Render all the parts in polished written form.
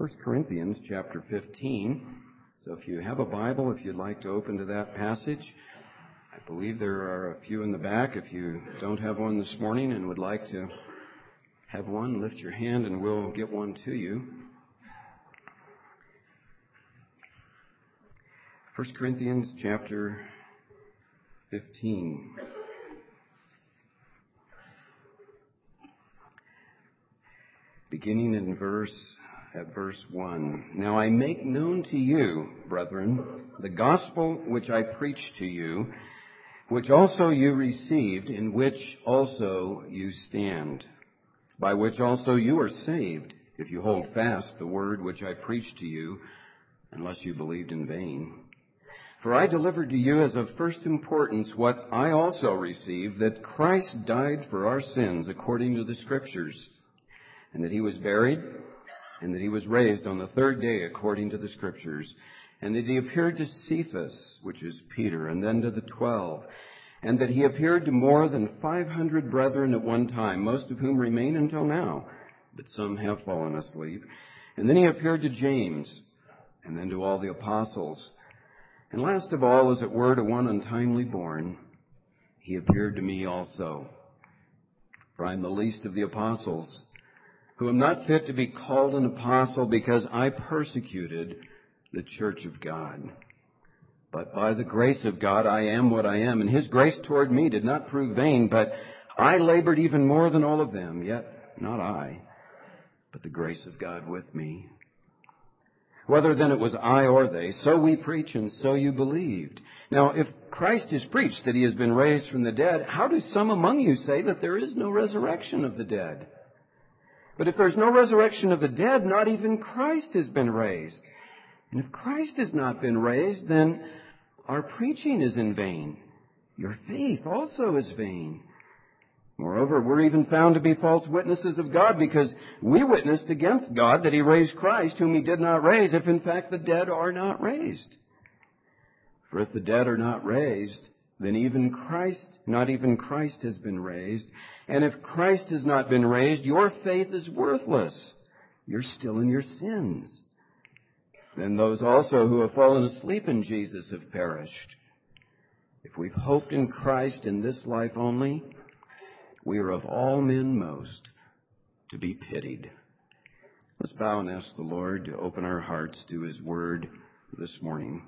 1 Corinthians chapter 15. So if you have a Bible, if you'd like to open to that passage, I believe there are a few in the back. If you don't have one this morning and would like to have one, lift your hand and we'll get one to you. 1 Corinthians chapter 15. Beginning in verse 1. Now I make known to you, brethren, the gospel which I preached to you, which also you received, in which also you stand, by which also you are saved, if you hold fast the word which I preached to you, unless you believed in vain. For I delivered to you as of first importance what I also received, that Christ died for our sins according to the Scriptures, and that he was buried, and that he was raised on the third day according to the Scriptures, and that he appeared to Cephas, which is Peter, and then to the 12, and that he appeared to more than 500 brethren at one time, most of whom remain until now, but some have fallen asleep. And then he appeared to James, and then to all the apostles. And last of all, as it were, to one untimely born, he appeared to me also. For I am the least of the apostles, who am not fit to be called an apostle, because I persecuted the church of God. But by the grace of God I am what I am, and his grace toward me did not prove vain, but I labored even more than all of them, yet not I, but the grace of God with me. Whether then it was I or they, so we preach, and so you believed. Now, if Christ is preached that he has been raised from the dead, how do some among you say that there is no resurrection of the dead? But if there's no resurrection of the dead, not even Christ has been raised. And if Christ has not been raised, then our preaching is in vain. Your faith also is vain. Moreover, we're even found to be false witnesses of God, because we witnessed against God that he raised Christ, whom he did not raise, if in fact the dead are not raised. For if the dead are not raised, then not even Christ has been raised. And if Christ has not been raised, your faith is worthless. You're still in your sins. Then those also who have fallen asleep in Jesus have perished. If we've hoped in Christ in this life only, we are of all men most to be pitied. Let's bow and ask the Lord to open our hearts to his word this morning.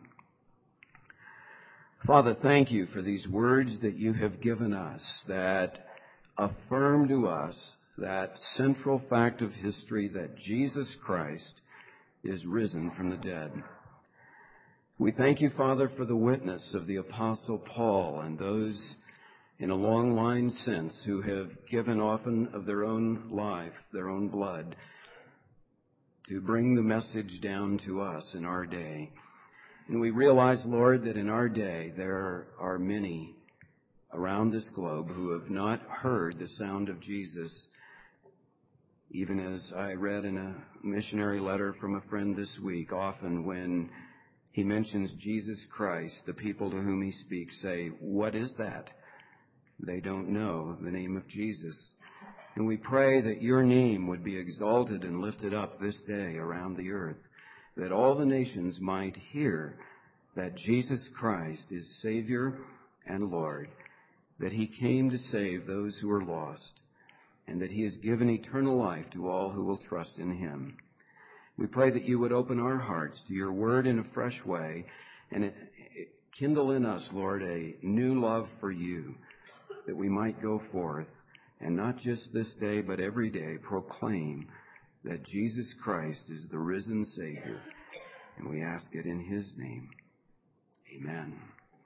Father, thank you for these words that you have given us that affirm to us that central fact of history, that Jesus Christ is risen from the dead. We thank you, Father, for the witness of the Apostle Paul and those in a long line since who have given often of their own life, their own blood, to bring the message down to us in our day. And we realize, Lord, that in our day there are many around this globe who have not heard the sound of Jesus. Even as I read in a missionary letter from a friend this week, often when he mentions Jesus Christ, the people to whom he speaks say, "What is that?" They don't know the name of Jesus. And we pray that your name would be exalted and lifted up this day around the earth, that all the nations might hear that Jesus Christ is Savior and Lord, that he came to save those who are lost, and that he has given eternal life to all who will trust in him. We pray that you would open our hearts to your word in a fresh way, and kindle in us, Lord, a new love for you, that we might go forth, and not just this day, but every day, proclaim that Jesus Christ is the risen Savior. And we ask it in his name. Amen.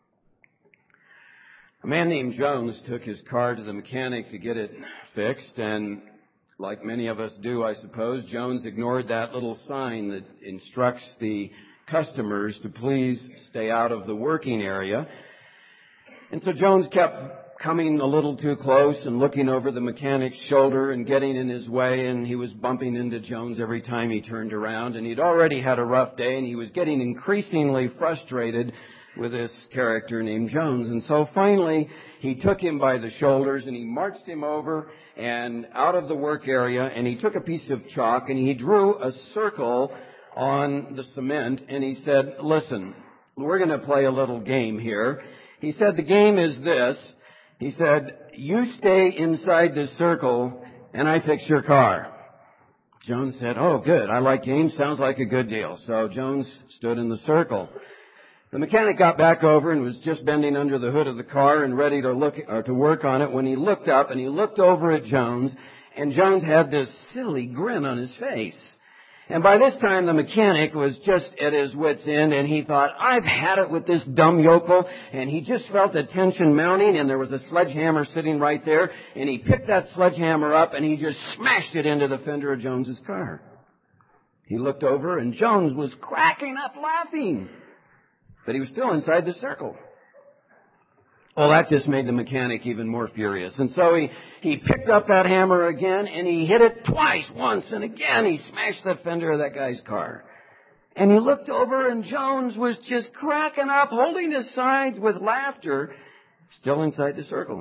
A man named Jones took his car to the mechanic to get it fixed, and like many of us do, I suppose, Jones ignored that little sign that instructs the customers to please stay out of the working area. And so Jones kept coming a little too close and looking over the mechanic's shoulder and getting in his way, and he was bumping into Jones every time he turned around, and he'd already had a rough day, and he was getting increasingly frustrated with this character named Jones. And so finally, he took him by the shoulders and he marched him over and out of the work area, and he took a piece of chalk and he drew a circle on the cement, and he said, listen, we're going to play a little game here. He said, the game is this. He said, you stay inside this circle and I fix your car. Jones said, oh, good. I like games. Sounds like a good deal. So Jones stood in the circle. The mechanic got back over and was just bending under the hood of the car and ready to work on it when he looked up and he looked over at Jones, and Jones had this silly grin on his face. And by this time the mechanic was just at his wit's end, and he thought, I've had it with this dumb yokel. And he just felt the tension mounting, and there was a sledgehammer sitting right there, and he picked that sledgehammer up and he just smashed it into the fender of Jones's car. He looked over and Jones was cracking up laughing. But he was still inside the circle. Well, that just made the mechanic even more furious. And so he picked up that hammer again and he hit it twice, once, and again he smashed the fender of that guy's car. And he looked over and Jones was just cracking up, holding his sides with laughter, still inside the circle.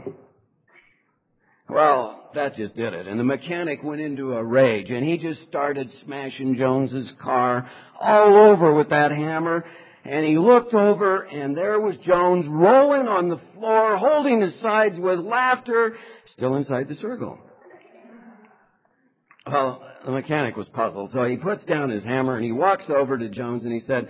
Well, that just did it. And the mechanic went into a rage and he just started smashing Jones's car all over with that hammer. And he looked over, and there was Jones rolling on the floor, holding his sides with laughter, still inside the circle. Well, the mechanic was puzzled, so he puts down his hammer, and he walks over to Jones, and he said,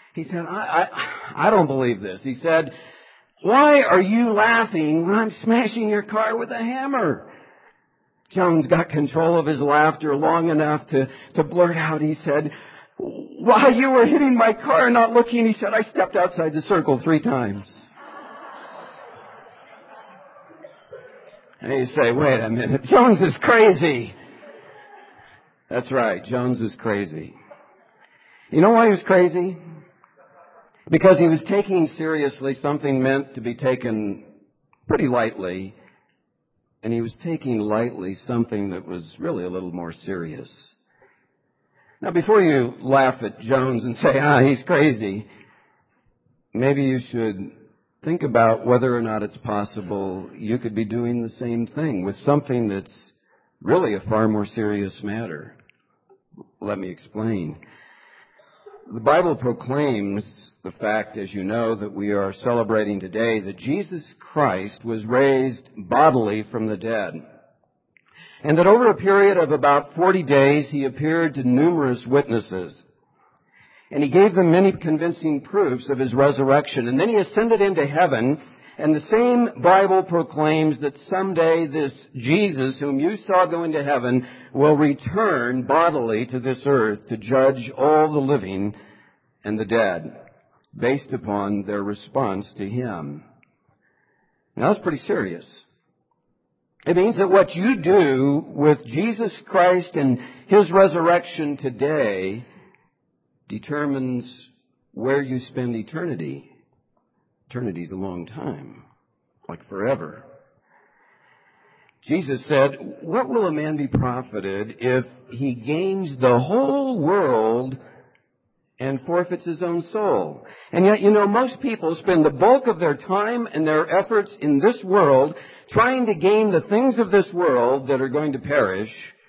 I don't believe this. He said, why are you laughing when I'm smashing your car with a hammer? Jones got control of his laughter long enough to blurt out, he said, while you were hitting my car and not looking, he said, I stepped outside the circle 3 times. And you say, wait a minute, Jones is crazy. That's right, Jones was crazy. You know why he was crazy? Because he was taking seriously something meant to be taken pretty lightly, and he was taking lightly something that was really a little more serious. Now, before you laugh at Jones and say, he's crazy, maybe you should think about whether or not it's possible you could be doing the same thing with something that's really a far more serious matter. Let me explain. The Bible proclaims the fact, as you know, that we are celebrating today, that Jesus Christ was raised bodily from the dead. And that over a period of about 40 days, he appeared to numerous witnesses. And he gave them many convincing proofs of his resurrection. And then he ascended into heaven. And the same Bible proclaims that someday this Jesus, whom you saw go into heaven, will return bodily to this earth to judge all the living and the dead, based upon their response to him. Now, that's pretty serious. It means that what you do with Jesus Christ and his resurrection today determines where you spend eternity. Eternity is a long time, like forever. Jesus said, what will a man be profited if he gains the whole world and forfeits his own soul? And yet, most people spend the bulk of their time and their efforts in this world trying to gain the things of this world that are going to perish,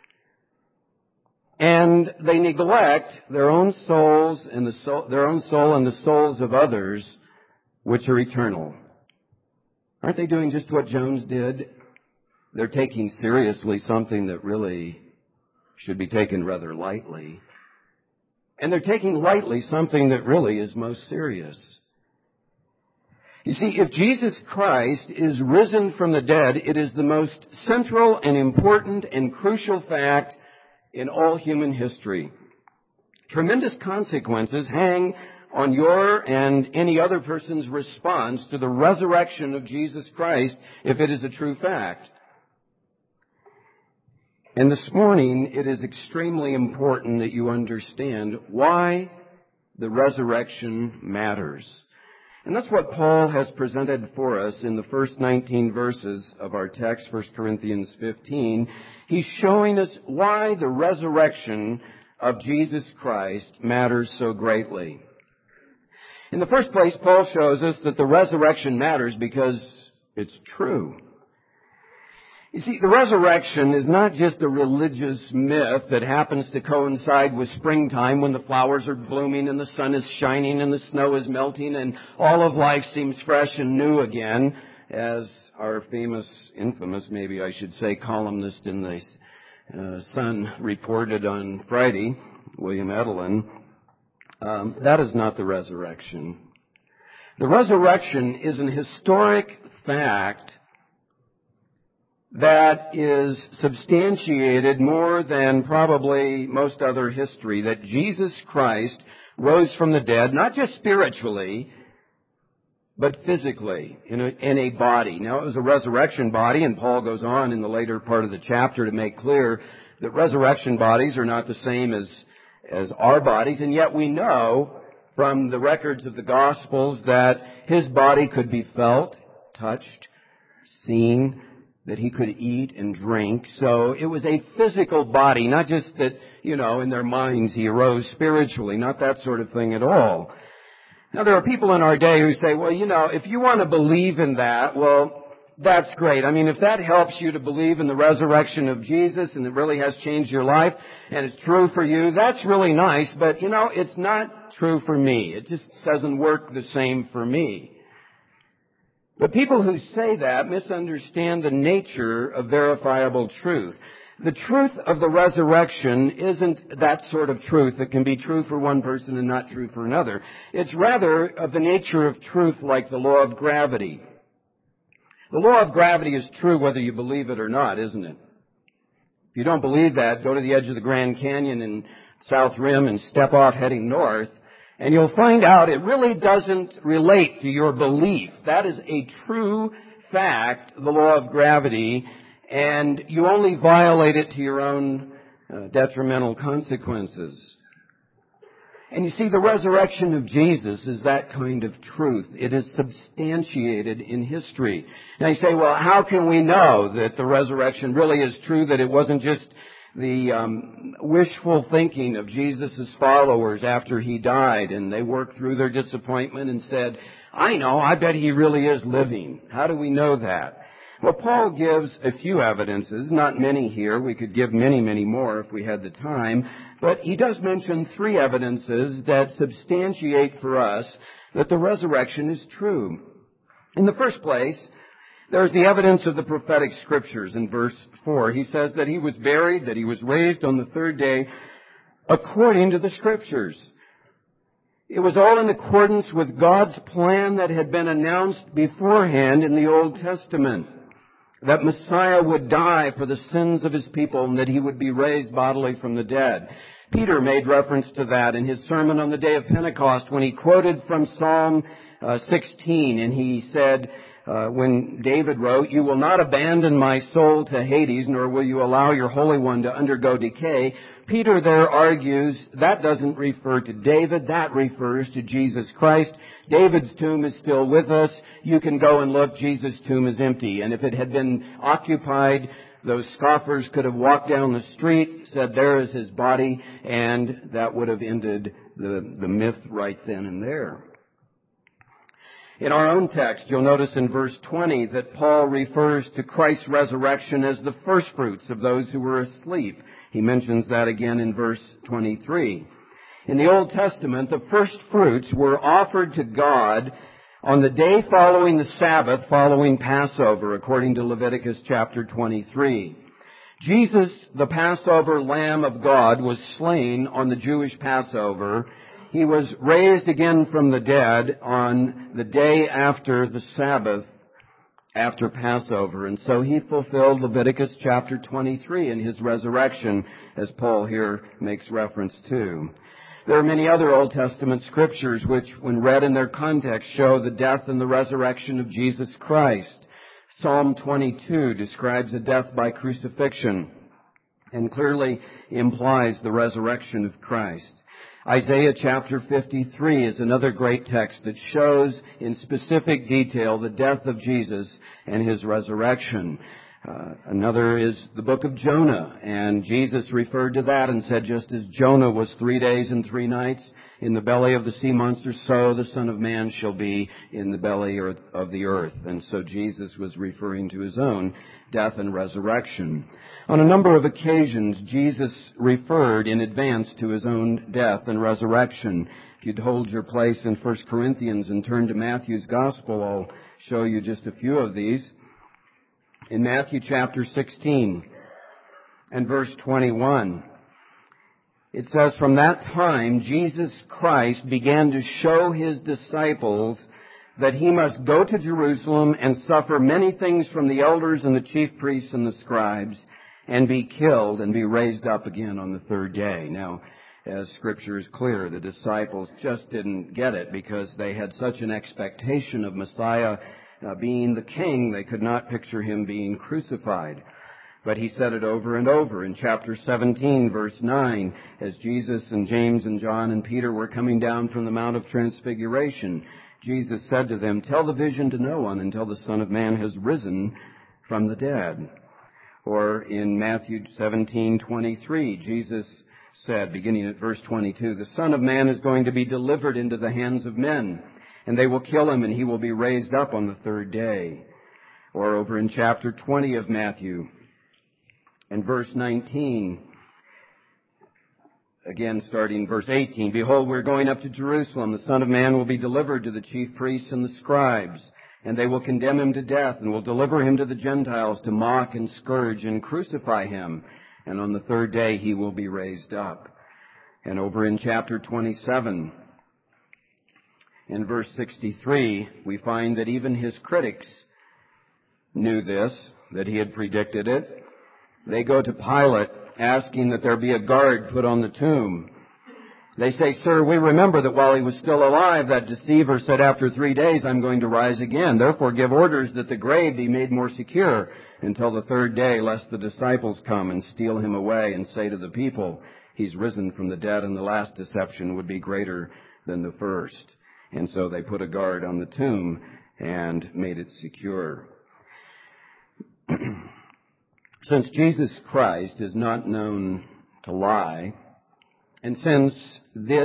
and they neglect their own souls and their own soul and the souls of others, which are eternal. Aren't they doing just what Jones did? They're taking seriously something that really should be taken rather lightly. And they're taking lightly something that really is most serious. You see, if Jesus Christ is risen from the dead, it is the most central and important and crucial fact in all human history. Tremendous consequences hang on your and any other person's response to the resurrection of Jesus Christ if it is a true fact. And this morning, it is extremely important that you understand why the resurrection matters. And that's what Paul has presented for us in the first 19 verses of our text, 1 Corinthians 15. He's showing us why the resurrection of Jesus Christ matters so greatly. In the first place, Paul shows us that the resurrection matters because it's true. You see, the resurrection is not just a religious myth that happens to coincide with springtime when the flowers are blooming and the sun is shining and the snow is melting and all of life seems fresh and new again, as our infamous, maybe I should say, columnist in the Sun reported on Friday, William Edelin. That is not the resurrection. The resurrection is an historic fact that is substantiated more than probably most other history, that Jesus Christ rose from the dead, not just spiritually, but physically, in a body. Now, it was a resurrection body, and Paul goes on in the later part of the chapter to make clear that resurrection bodies are not the same as our bodies, and yet we know from the records of the Gospels that his body could be felt, touched, seen, that he could eat and drink. So it was a physical body, not just that, in their minds he arose spiritually, not that sort of thing at all. Now, there are people in our day who say, well, if you want to believe in that, well, that's great. I mean, if that helps you to believe in the resurrection of Jesus and it really has changed your life and it's true for you, that's really nice, but, it's not true for me. It just doesn't work the same for me. But people who say that misunderstand the nature of verifiable truth. The truth of the resurrection isn't that sort of truth that can be true for one person and not true for another. It's rather of the nature of truth like the law of gravity. The law of gravity is true whether you believe it or not, isn't it? If you don't believe that, go to the edge of the Grand Canyon in South Rim and step off heading north, and you'll find out it really doesn't relate to your belief. That is a true fact, the law of gravity, and you only violate it to your own detrimental consequences. And you see, the resurrection of Jesus is that kind of truth. It is substantiated in history. Now you say, well, how can we know that the resurrection really is true, that it wasn't just the wishful thinking of Jesus' followers after he died, and they worked through their disappointment and said, I bet he really is living. How do we know that? Well, Paul gives a few evidences, not many here. We could give many, many more if we had the time. But he does mention 3 evidences that substantiate for us that the resurrection is true. In the first place, there's the evidence of the prophetic scriptures in verse 4. He says that he was buried, that he was raised on the 3rd day according to the scriptures. It was all in accordance with God's plan that had been announced beforehand in the Old Testament, that Messiah would die for the sins of his people and that he would be raised bodily from the dead. Peter made reference to that in his sermon on the day of Pentecost when he quoted from Psalm 16, and he said, when David wrote, "You will not abandon my soul to Hades, nor will you allow your Holy One to undergo decay." Peter there argues that doesn't refer to David, that refers to Jesus Christ. David's tomb is still with us. You can go and look, Jesus' tomb is empty. And if it had been occupied, those scoffers could have walked down the street, said, "There is his body," and that would have ended the myth right then and there. In our own text, you'll notice in verse 20 that Paul refers to Christ's resurrection as the firstfruits of those who were asleep. He mentions that again in verse 23. In the Old Testament, the firstfruits were offered to God on the day following the Sabbath, following Passover, according to Leviticus chapter 23. Jesus, the Passover Lamb of God, was slain on the Jewish Passover. He was raised again from the dead on the day after the Sabbath, after Passover. And so he fulfilled Leviticus chapter 23 in his resurrection, as Paul here makes reference to. There are many other Old Testament scriptures which, when read in their context, show the death and the resurrection of Jesus Christ. Psalm 22 describes a death by crucifixion and clearly implies the resurrection of Christ. Isaiah chapter 53 is another great text that shows in specific detail the death of Jesus and his resurrection. Another is the book of Jonah, and Jesus referred to that and said, just as Jonah was 3 days and 3 nights in the belly of the sea monster, so the Son of Man shall be in the belly of the earth. And so Jesus was referring to his own death and resurrection. On a number of occasions, Jesus referred in advance to his own death and resurrection. If you'd hold your place in 1 Corinthians and turn to Matthew's Gospel, I'll show you just a few of these. In Matthew chapter 16 and verse 21, it says, "From that time Jesus Christ began to show his disciples that he must go to Jerusalem and suffer many things from the elders and the chief priests and the scribes, and be killed and be raised up again on the third day." Now, as Scripture is clear, the disciples just didn't get it because they had such an expectation of Messiah being the king, they could not picture him being crucified. But he said it over and over. In chapter 17, verse 9, as Jesus and James and John and Peter were coming down from the Mount of Transfiguration, Jesus said to them, "Tell the vision to no one until the Son of Man has risen from the dead." Or in Matthew 17:23, Jesus said, beginning at verse 22, "The Son of Man is going to be delivered into the hands of men, and they will kill him, and he will be raised up on the third day." Or over in chapter 20 of Matthew, and verse 19, again starting verse 18, "Behold, we're going up to Jerusalem. The Son of Man will be delivered to the chief priests and the scribes, and they will condemn him to death, and will deliver him to the Gentiles to mock and scourge and crucify him. And on the third day he will be raised up." And over in chapter 27, in verse 63, we find that even his critics knew this, that he had predicted it. They go to Pilate asking that there be a guard put on the tomb. They say, "Sir, we remember that while he was still alive, that deceiver said, 'After 3 days I'm going to rise again.' Therefore give orders that the grave be made more secure until the third day, lest the disciples come and steal him away and say to the people, 'He's risen from the dead,' and the last deception would be greater than the first." And so they put a guard on the tomb and made it secure. Since Jesus Christ is not known to lie, and since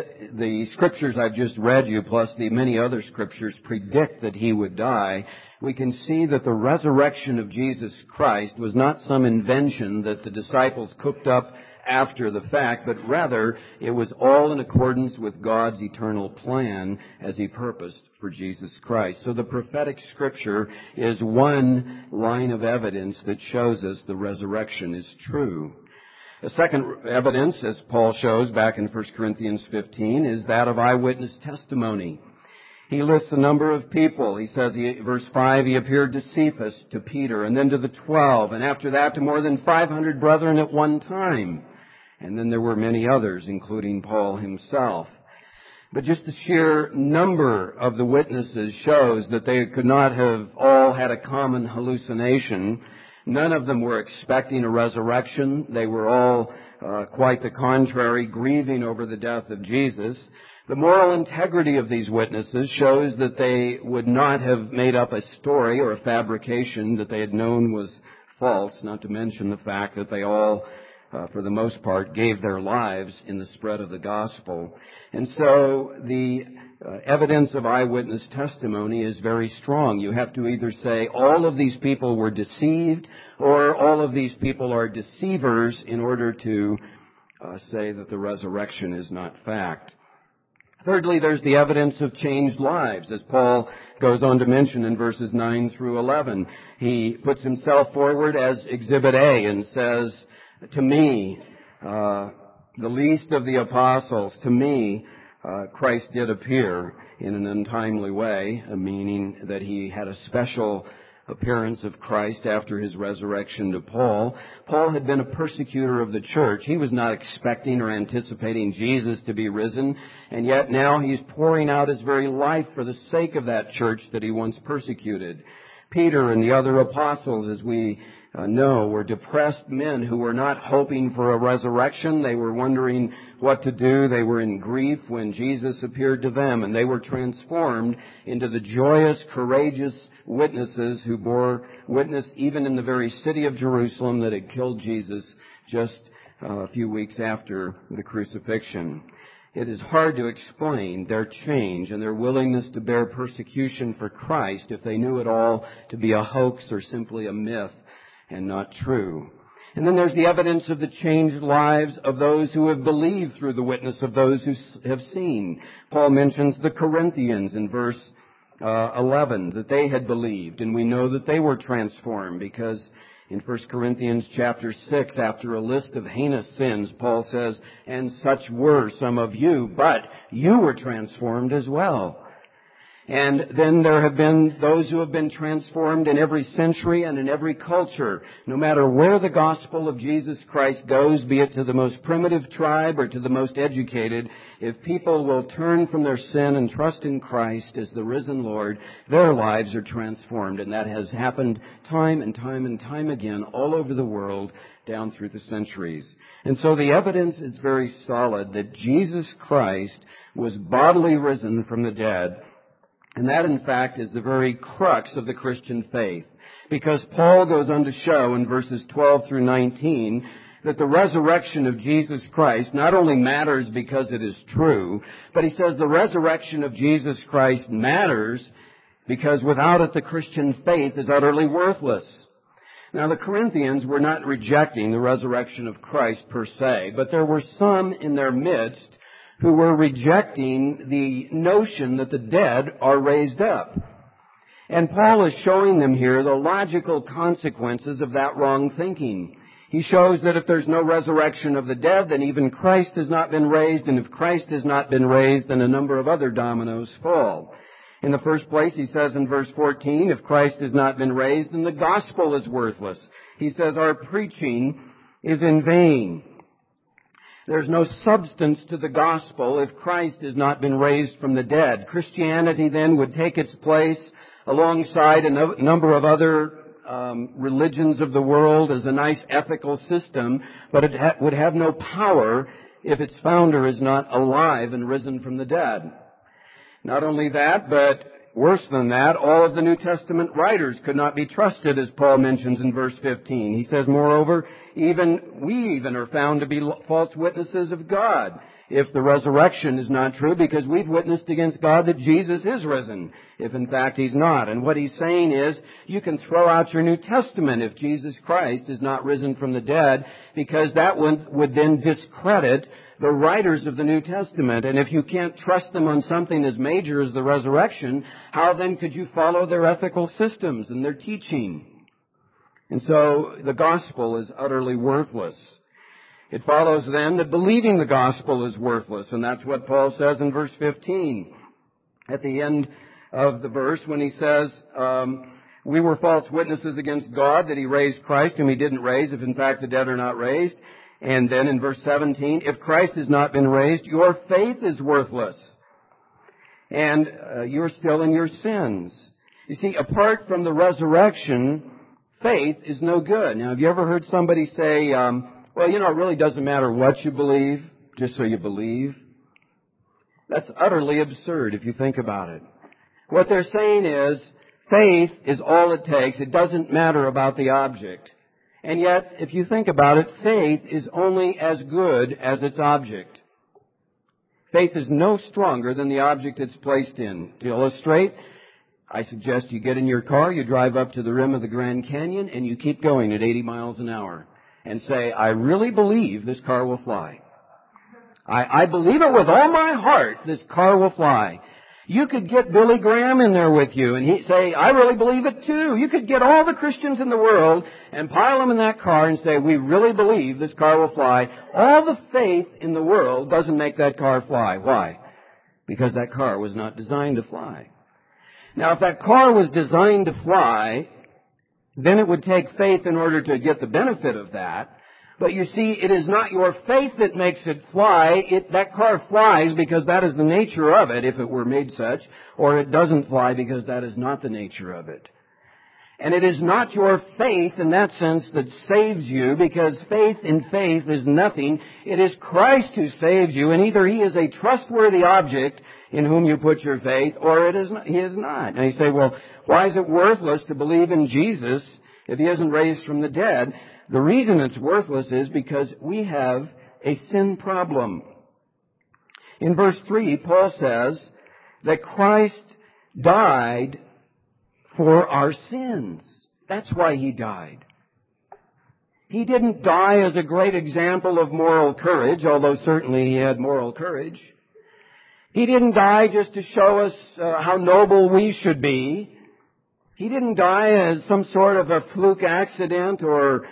the scriptures I've just read you, plus the many other scriptures, predict that he would die, we can see that the resurrection of Jesus Christ was not some invention that the disciples cooked up after the fact, but rather it was all in accordance with God's eternal plan as he purposed for Jesus Christ. So the prophetic scripture is one line of evidence that shows us the resurrection is true. The second evidence, as Paul shows back in 1 Corinthians 15, is that of eyewitness testimony. He lists a number of people. He says, verse 5, he appeared to Cephas, to Peter, and then to the 12, and after that to more than 500 brethren at one time. And then there were many others, including Paul himself. But just the sheer number of the witnesses shows that they could not have all had a common hallucination. None of them were expecting a resurrection. They were all quite the contrary, grieving over the death of Jesus. The moral integrity of these witnesses shows that they would not have made up a story or a fabrication that they had known was false, not to mention the fact that they all, for the most part, gave their lives in the spread of the gospel. And so the evidence of eyewitness testimony is very strong. You have to either say all of these people were deceived or all of these people are deceivers in order to say that the resurrection is not fact. Thirdly, there's the evidence of changed lives, as Paul goes on to mention in verses 9 through 11. He puts himself forward as Exhibit A and says, "To me, the least of the apostles, to me, Christ did appear in an untimely way," meaning that he had a special appearance of Christ after his resurrection to Paul. Paul had been a persecutor of the church. He was not expecting or anticipating Jesus to be risen, and yet now he's pouring out his very life for the sake of that church that he once persecuted. Peter and the other apostles, as we were depressed men who were not hoping for a resurrection. They were wondering what to do. They were in grief when Jesus appeared to them, and they were transformed into the joyous, courageous witnesses who bore witness even in the very city of Jerusalem that had killed Jesus just a few weeks after the crucifixion. It is hard to explain their change and their willingness to bear persecution for Christ if they knew it all to be a hoax or simply a myth and not true. And then there's the evidence of the changed lives of those who have believed through the witness of those who have seen. Paul mentions the Corinthians in verse 11, that they had believed, and we know that they were transformed because in 1 Corinthians chapter 6, after a list of heinous sins, Paul says, "And such were some of you, but you were transformed as well." And then there have been those who have been transformed in every century and in every culture. No matter where the gospel of Jesus Christ goes, be it to the most primitive tribe or to the most educated, if people will turn from their sin and trust in Christ as the risen Lord, their lives are transformed. And that has happened time and time and time again all over the world down through the centuries. And so the evidence is very solid that Jesus Christ was bodily risen from the dead. And that, in fact, is the very crux of the Christian faith. Because Paul goes on to show in verses 12 through 19 that the resurrection of Jesus Christ not only matters because it is true, but he says the resurrection of Jesus Christ matters because without it the Christian faith is utterly worthless. Now, the Corinthians were not rejecting the resurrection of Christ per se, but there were some in their midst who were rejecting the notion that the dead are raised up. And Paul is showing them here the logical consequences of that wrong thinking. He shows that if there's no resurrection of the dead, then even Christ has not been raised, and if Christ has not been raised, then a number of other dominoes fall. In the first place, he says in verse 14, if Christ has not been raised, then the gospel is worthless. He says our preaching is in vain. There's no substance to the gospel if Christ has not been raised from the dead. Christianity then would take its place alongside a number of other religions of the world as a nice ethical system, but it would have no power if its founder is not alive and risen from the dead. Not only that, but worse than that, all of the New Testament writers could not be trusted, as Paul mentions in verse 15. He says, moreover, we are found to be false witnesses of God if the resurrection is not true, because we've witnessed against God that Jesus is risen, if in fact He's not. And what he's saying is, you can throw out your New Testament if Jesus Christ is not risen from the dead, because that would then discredit the writers of the New Testament. And if you can't trust them on something as major as the resurrection, how then could you follow their ethical systems and their teaching? And so the gospel is utterly worthless. It follows then that believing the gospel is worthless, and that's what Paul says in verse 15. At the end of the verse, when he says, we were false witnesses against God that He raised Christ, whom He didn't raise, if in fact the dead are not raised. And then in verse 17, if Christ has not been raised, your faith is worthless, and you're still in your sins. You see, apart from the resurrection, faith is no good. Now, have you ever heard somebody say, well, it really doesn't matter what you believe, just so you believe? That's utterly absurd if you think about it. What they're saying is, faith is all it takes. It doesn't matter about the object. And yet, if you think about it, faith is only as good as its object. Faith is no stronger than the object it's placed in. To illustrate, I suggest you get in your car, you drive up to the rim of the Grand Canyon, and you keep going at 80 miles an hour. And say, I really believe this car will fly. I believe it with all my heart, this car will fly. You could get Billy Graham in there with you and he'd say, I really believe it too. You could get all the Christians in the world and pile them in that car and say, we really believe this car will fly. All the faith in the world doesn't make that car fly. Why? Because that car was not designed to fly. Now, if that car was designed to fly, then it would take faith in order to get the benefit of that. But you see, it is not your faith that makes it fly. That car flies because that is the nature of it, if it were made such, or it doesn't fly because that is not the nature of it. And it is not your faith in that sense that saves you, because faith in faith is nothing. It is Christ who saves you, and either He is a trustworthy object in whom you put your faith, or He is not. Now you say, well, why is it worthless to believe in Jesus if He isn't raised from the dead? The reason it's worthless is because we have a sin problem. In verse 3, Paul says that Christ died for our sins. That's why He died. He didn't die as a great example of moral courage, although certainly He had moral courage. He didn't die just to show us how noble we should be. He didn't die as some sort of a fluke accident or,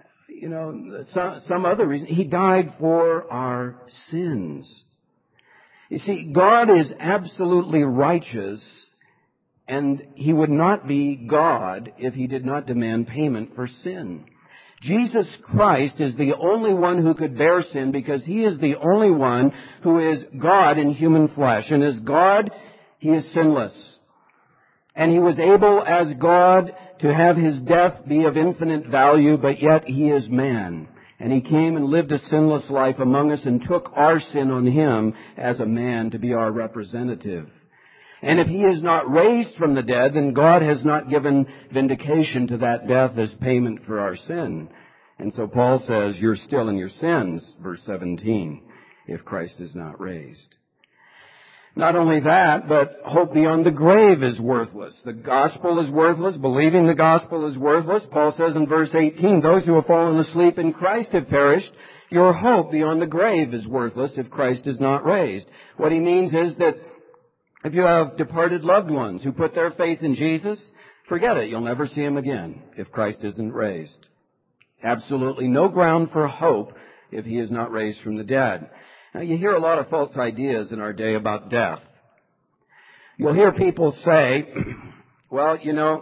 some other reason. He died for our sins. You see, God is absolutely righteous, and He would not be God if He did not demand payment for sin. Jesus Christ is the only one who could bear sin, because He is the only one who is God in human flesh. And as God, He is sinless. And He was able as God to have His death be of infinite value, but yet He is man. And He came and lived a sinless life among us and took our sin on Him as a man to be our representative. And if He is not raised from the dead, then God has not given vindication to that death as payment for our sin. And so Paul says, you're still in your sins, verse 17, if Christ is not raised. Not only that, but hope beyond the grave is worthless. The gospel is worthless. Believing the gospel is worthless. Paul says in verse 18, those who have fallen asleep in Christ have perished. Your hope beyond the grave is worthless if Christ is not raised. What he means is that if you have departed loved ones who put their faith in Jesus, forget it. You'll never see Him again if Christ isn't raised. Absolutely no ground for hope if He is not raised from the dead. Now, you hear a lot of false ideas in our day about death. You'll hear people say, well,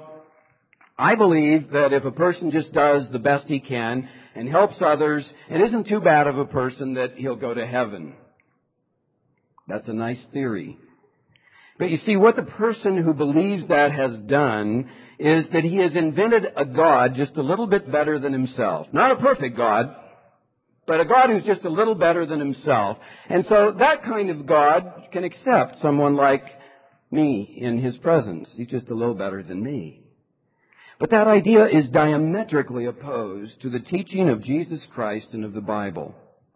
I believe that if a person just does the best he can and helps others, it isn't too bad of a person that he'll go to heaven. That's a nice theory. But you see, what the person who believes that has done is that he has invented a God just a little bit better than himself. Not a perfect God, but a God who's just a little better than himself. And so that kind of God can accept someone like me in His presence. He's just a little better than me. But that idea is diametrically opposed to the teaching of Jesus Christ and of the Bible.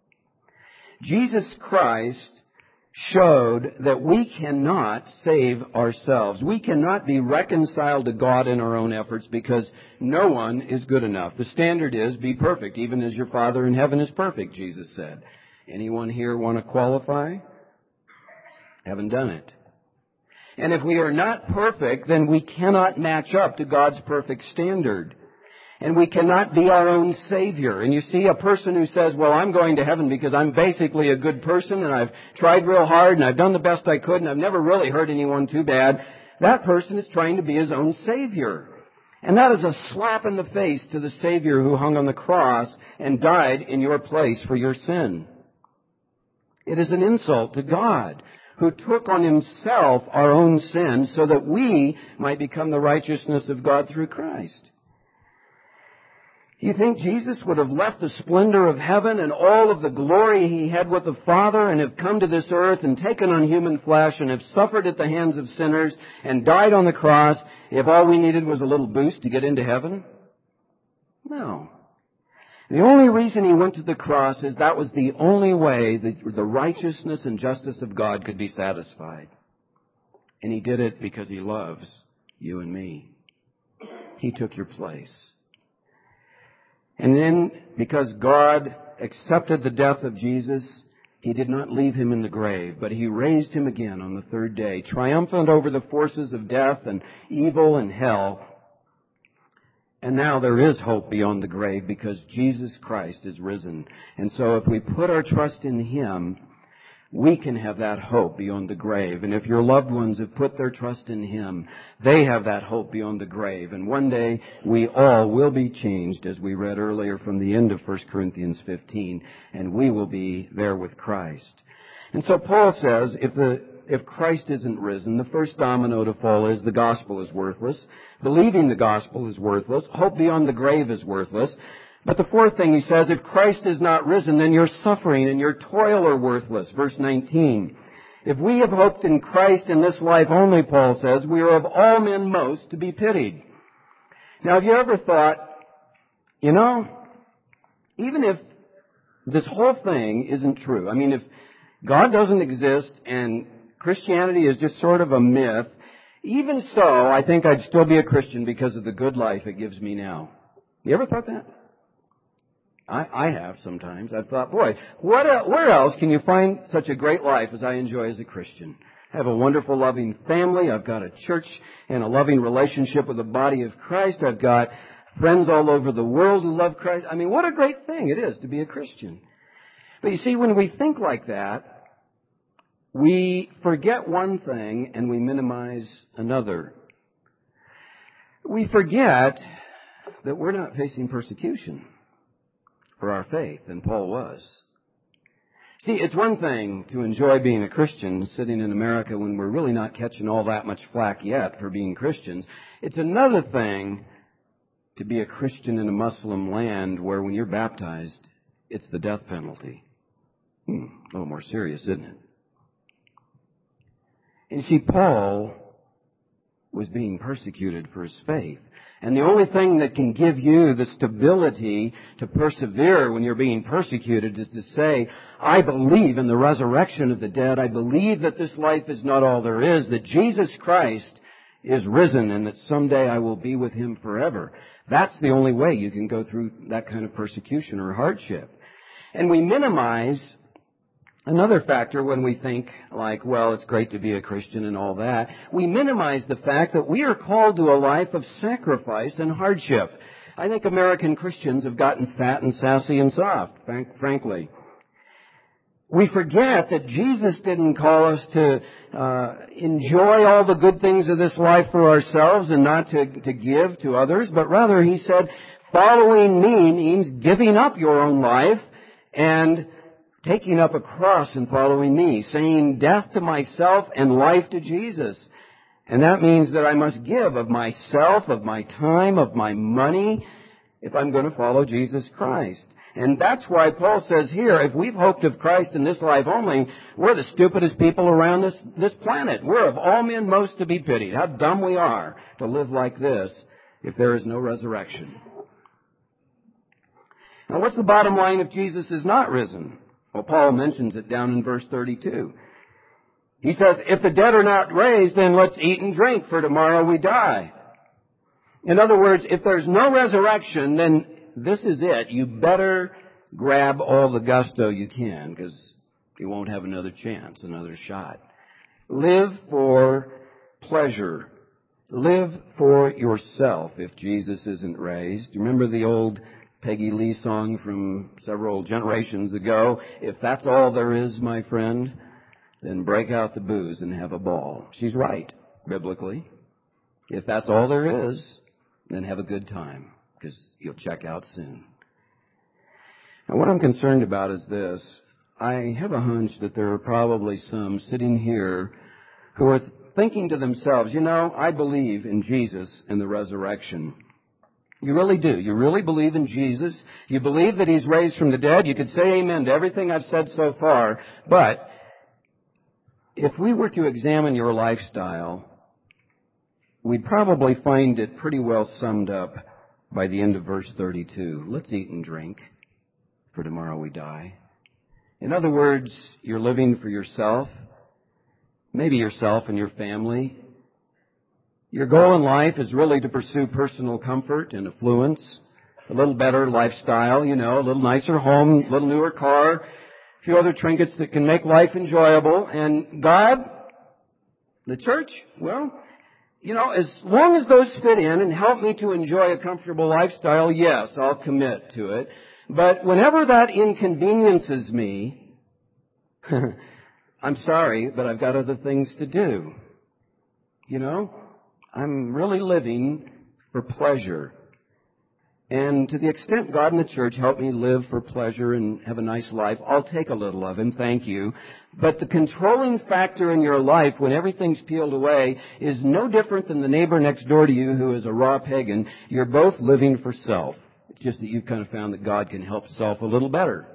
Jesus Christ showed that we cannot save ourselves. We cannot be reconciled to God in our own efforts, because no one is good enough. The standard is, be perfect, even as your Father in heaven is perfect, Jesus said. Anyone here want to qualify? Haven't done it. And if we are not perfect, then we cannot match up to God's perfect standard. And we cannot be our own Savior. And you see, a person who says, well, I'm going to heaven because I'm basically a good person and I've tried real hard and I've done the best I could and I've never really hurt anyone too bad, that person is trying to be his own Savior. And that is a slap in the face to the Savior who hung on the cross and died in your place for your sin. It is an insult to God, who took on Himself our own sin so that we might become the righteousness of God through Christ. You think Jesus would have left the splendor of heaven and all of the glory He had with the Father and have come to this earth and taken on human flesh and have suffered at the hands of sinners and died on the cross if all we needed was a little boost to get into heaven? No. The only reason He went to the cross is that was the only way that the righteousness and justice of God could be satisfied. And He did it because He loves you and me. He took your place. And then, because God accepted the death of Jesus, He did not leave Him in the grave, but He raised Him again on the third day, triumphant over the forces of death and evil and hell. And now there is hope beyond the grave because Jesus Christ is risen. And so if we put our trust in Him, we can have that hope beyond the grave. And if your loved ones have put their trust in Him, they have that hope beyond the grave. And one day we all will be changed, as we read earlier from the end of 1 Corinthians 15, and we will be there with Christ. And so Paul says, if the if Christ isn't risen, the first domino to fall is the gospel is worthless. Believing the gospel is worthless. Hope beyond the grave is worthless. But the fourth thing he says, if Christ is not risen, then your suffering and your toil are worthless. Verse 19. If we have hoped in Christ in this life only, Paul says, we are of all men most to be pitied. Now, have you ever thought, even if this whole thing isn't true, if God doesn't exist and Christianity is just sort of a myth, even so, I think I'd still be a Christian because of the good life it gives me now. You ever thought that? I have sometimes. I've thought, boy, where else can you find such a great life as I enjoy as a Christian? I have a wonderful, loving family. I've got a church and a loving relationship with the body of Christ. I've got friends all over the world who love Christ. What a great thing it is to be a Christian. But you see, when we think like that, we forget one thing and we minimize another. We forget that we're not facing persecution for our faith, and Paul was. See, it's one thing to enjoy being a Christian sitting in America when we're really not catching all that much flack yet for being Christians. It's another thing to be a Christian in a Muslim land where when you're baptized, it's the death penalty. A little more serious, isn't it? And you see, Paul was being persecuted for his faith. And the only thing that can give you the stability to persevere when you're being persecuted is to say, I believe in the resurrection of the dead. I believe that this life is not all there is, that Jesus Christ is risen and that someday I will be with Him forever. That's the only way you can go through that kind of persecution or hardship. And we minimize another factor when we think like, well, it's great to be a Christian and all that. We minimize the fact that we are called to a life of sacrifice and hardship. I think American Christians have gotten fat and sassy and soft, frankly. We forget that Jesus didn't call us to enjoy all the good things of this life for ourselves and not to give to others, but rather He said, following me means giving up your own life and taking up a cross and following me, saying death to myself and life to Jesus. And that means that I must give of myself, of my time, of my money, if I'm going to follow Jesus Christ. And that's why Paul says here, if we've hoped of Christ in this life only, we're the stupidest people around this planet. We're of all men most to be pitied. How dumb we are to live like this if there is no resurrection. Now, what's the bottom line if Jesus is not risen? Well, Paul mentions it down in verse 32. He says, if the dead are not raised, then let's eat and drink, for tomorrow we die. In other words, if there's no resurrection, then this is it. You better grab all the gusto you can, because you won't have another chance, another shot. Live for pleasure. Live for yourself if Jesus isn't raised. Remember the old Peggy Lee song from several generations ago? If that's all there is, my friend, then break out the booze and have a ball. She's right, biblically. If that's all there is, then have a good time, because you'll check out soon. Now, what I'm concerned about is this. I have a hunch that there are probably some sitting here who are thinking to themselves, I believe in Jesus and the resurrection. You really do. You really believe in Jesus. You believe that He's raised from the dead. You could say amen to everything I've said so far. But if we were to examine your lifestyle, we'd probably find it pretty well summed up by the end of verse 32. Let's eat and drink, for tomorrow we die. In other words, you're living for yourself, maybe yourself and your family. Your goal in life is really to pursue personal comfort and affluence, a little better lifestyle, a little nicer home, a little newer car, a few other trinkets that can make life enjoyable. And God, the church, as long as those fit in and help me to enjoy a comfortable lifestyle, yes, I'll commit to it. But whenever that inconveniences me, I'm sorry, but I've got other things to do. I'm really living for pleasure. And to the extent God and the church help me live for pleasure and have a nice life, I'll take a little of Him, thank you. But the controlling factor in your life when everything's peeled away is no different than the neighbor next door to you who is a raw pagan. You're both living for self. It's just that you've kind of found that God can help self a little better.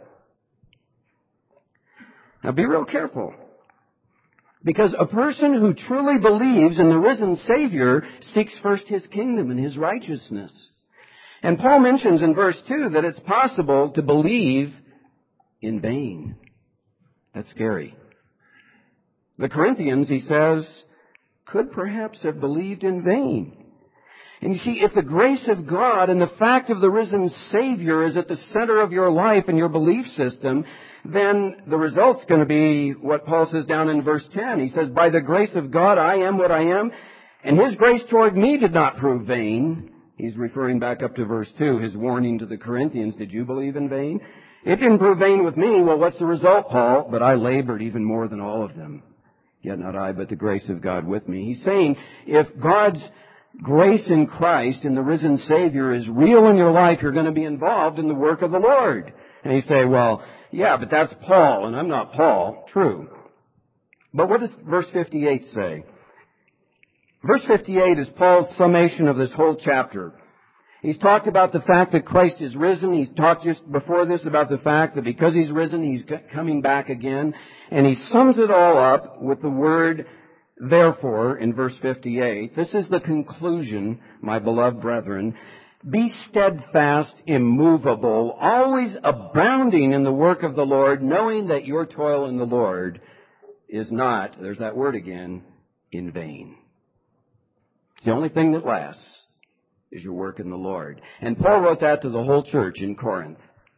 Now be real careful. Because a person who truly believes in the risen Savior seeks first His kingdom and His righteousness. And Paul mentions in verse 2 that it's possible to believe in vain. That's scary. The Corinthians, he says, could perhaps have believed in vain. And you see, if the grace of God and the fact of the risen Savior is at the center of your life and your belief system, then the result's going to be what Paul says down in verse 10. He says, by the grace of God I am what I am, and His grace toward me did not prove vain. He's referring back up to verse 2, his warning to the Corinthians, did you believe in vain? It didn't prove vain with me. Well, what's the result, Paul? But I labored even more than all of them. Yet not I, but the grace of God with me. He's saying, if God's grace in Christ, in the risen Savior, is real in your life, you're going to be involved in the work of the Lord. And you say, well, yeah, but that's Paul, and I'm not Paul. True. But what does verse 58 say? Verse 58 is Paul's summation of this whole chapter. He's talked about the fact that Christ is risen. He's talked just before this about the fact that because He's risen, He's coming back again. And he sums it all up with the word therefore in verse 58. This is the conclusion, my beloved brethren. Be steadfast, immovable, always abounding in the work of the Lord, knowing that your toil in the Lord is not, there's that word again, in vain. It's the only thing that lasts is your work in the Lord. And Paul wrote that to the whole church in Corinth.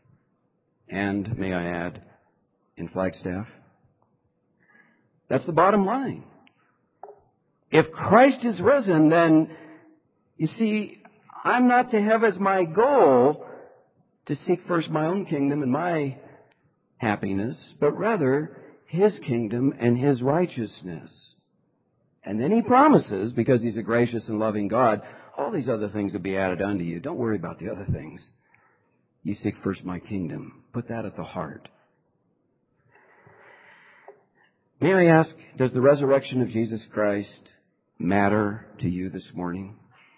And, may I add, in Flagstaff. That's the bottom line. If Christ is risen, then, you see, I'm not to have as my goal to seek first my own kingdom and my happiness, but rather His kingdom and His righteousness. And then He promises, because He's a gracious and loving God, all these other things will be added unto you. Don't worry about the other things. You seek first my kingdom. Put that at the heart. May I ask, does the resurrection of Jesus Christ matter to you this morning?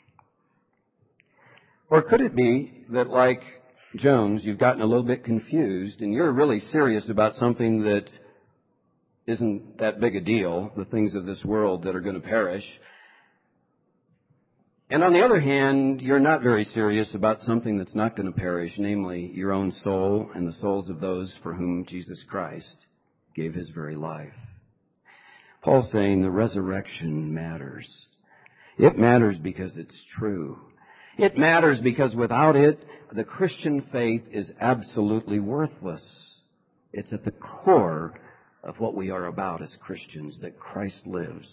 Or could it be that, like Jones, you've gotten a little bit confused and you're really serious about something that isn't that big a deal, the things of this world that are going to perish. And on the other hand, you're not very serious about something that's not going to perish, namely your own soul and the souls of those for whom Jesus Christ gave His very life. Paul's saying the resurrection matters. It matters because it's true. It matters because without it, the Christian faith is absolutely worthless. It's at the core of what we are about as Christians, that Christ lives.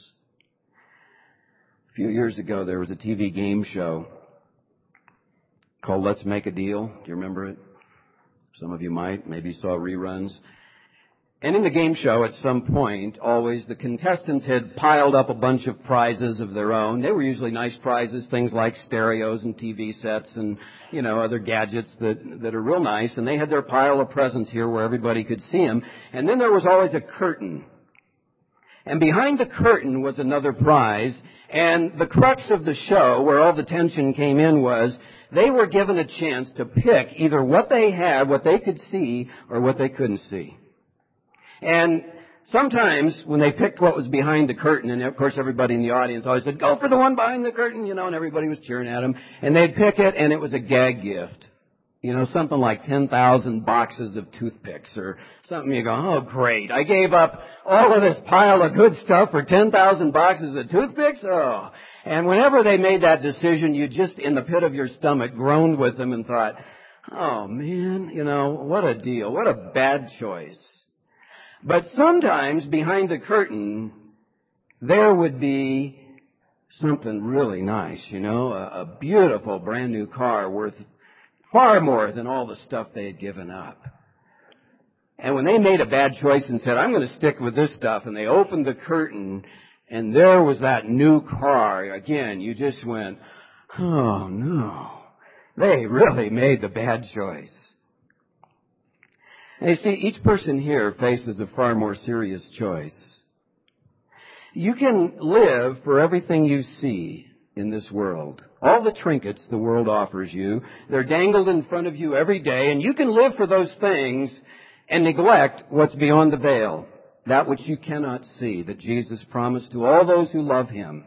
A few years ago, there was a TV game show called Let's Make a Deal. Do you remember it? Some of you might. Maybe saw reruns. And in the game show, at some point, always, the contestants had piled up a bunch of prizes of their own. They were usually nice prizes, things like stereos and TV sets and, other gadgets that are real nice. And they had their pile of presents here where everybody could see them. And then there was always a curtain. And behind the curtain was another prize. And the crux of the show, where all the tension came in, was they were given a chance to pick either what they had, what they could see, or what they couldn't see. And sometimes when they picked what was behind the curtain, and of course everybody in the audience always said, go for the one behind the curtain, and everybody was cheering at them. And they'd pick it, and it was a gag gift. Something like 10,000 boxes of toothpicks or something. You go, oh, great. I gave up all of this pile of good stuff for 10,000 boxes of toothpicks? Oh. And whenever they made that decision, you just, in the pit of your stomach, groaned with them and thought, oh, man, what a deal. What a bad choice. But sometimes behind the curtain, there would be something really nice, a beautiful brand new car worth far more than all the stuff they had given up. And when they made a bad choice and said, I'm going to stick with this stuff, and they opened the curtain, and there was that new car, again, you just went, oh no. They really made the bad choice. Now, you see, each person here faces a far more serious choice. You can live for everything you see in this world. All the trinkets the world offers you, they're dangled in front of you every day, and you can live for those things and neglect what's beyond the veil, that which you cannot see, that Jesus promised to all those who love Him.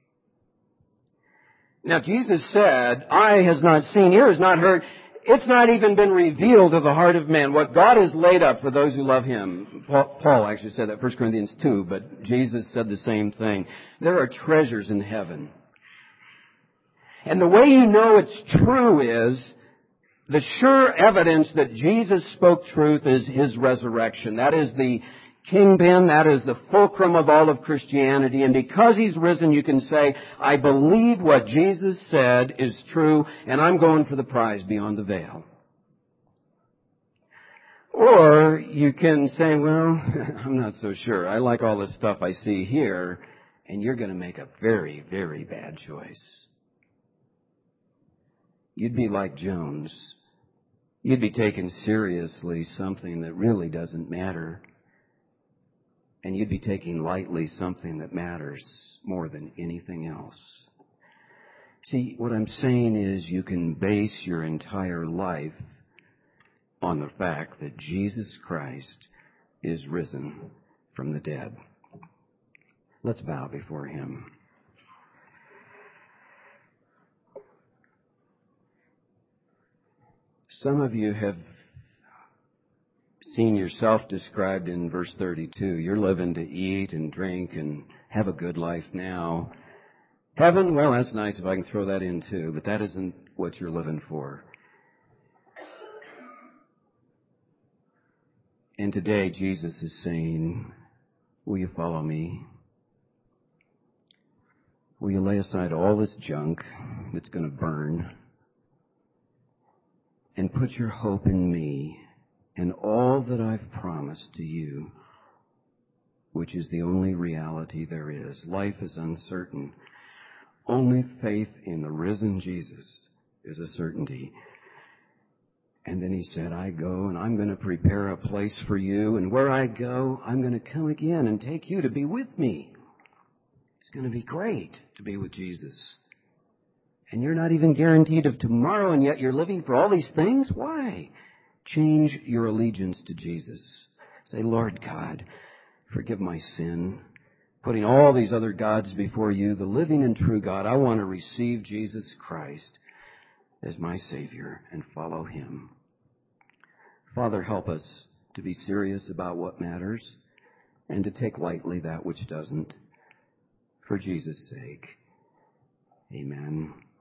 Now, Jesus said, eye has not seen, ear has not heard. It's not even been revealed to the heart of man what God has laid up for those who love Him. Paul actually said that, 1 Corinthians 2, but Jesus said the same thing. There are treasures in heaven. And the way you know it's true is, the sure evidence that Jesus spoke truth is His resurrection. That is the kingpin, that is the fulcrum of all of Christianity. And because He's risen, you can say, I believe what Jesus said is true, and I'm going for the prize beyond the veil. Or you can say, well, I'm not so sure. I like all this stuff I see here, and you're going to make a very, very bad choice. You'd be like Jones. You'd be taking seriously something that really doesn't matter. And you'd be taking lightly something that matters more than anything else. See, what I'm saying is you can base your entire life on the fact that Jesus Christ is risen from the dead. Let's bow before Him. Some of you have seen yourself described in verse 32. You're living to eat and drink and have a good life now. Heaven, well, that's nice if I can throw that in too, but that isn't what you're living for. And today Jesus is saying, will you follow me? Will you lay aside all this junk that's going to burn and put your hope in me and all that I've promised to you, which is the only reality there is. Life is uncertain. Only faith in the risen Jesus is a certainty. And then He said, I go and I'm going to prepare a place for you, and where I go, I'm going to come again and take you to be with me. It's going to be great to be with Jesus. And you're not even guaranteed of tomorrow, and yet you're living for all these things? Why? Change your allegiance to Jesus. Say, Lord God, forgive my sin. Putting all these other gods before you, the living and true God, I want to receive Jesus Christ as my Savior and follow Him. Father, help us to be serious about what matters and to take lightly that which doesn't. For Jesus' sake, amen.